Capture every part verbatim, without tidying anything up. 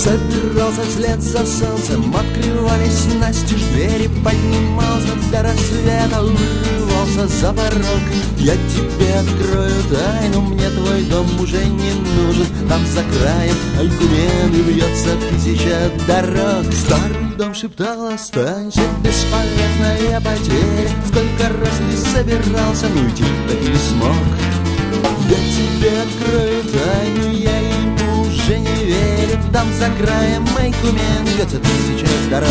Собирался вслед за солнцем, открывались настежь двери, поднимался до рассвета, вырывался за порог. Я тебе открою тайну, мне твой дом уже не нужен. Там за краем Айкумены вьется тысяча дорог. Старый дом шептал: останься, бесполезная потеря. Сколько раз не собирался, но уйти так и не смог. Я тебе открою тайну, я ему уже не верю. Там за краем Айкумен вьется тысяча дорог.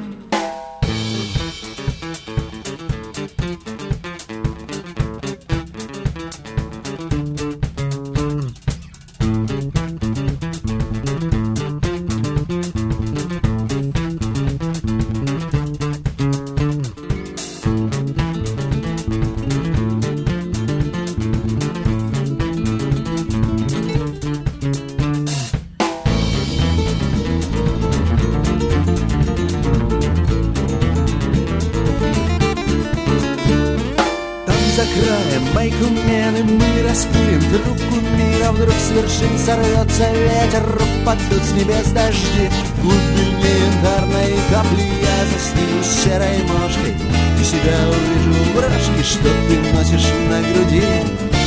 За краем Айкумены мы раскурим трубку мира. Вдруг свершится, рвется ветер, упадут с небес дожди. В глубине янтарной капли я застыну серой мошкой и себя увижу в брошке, что ты носишь на груди.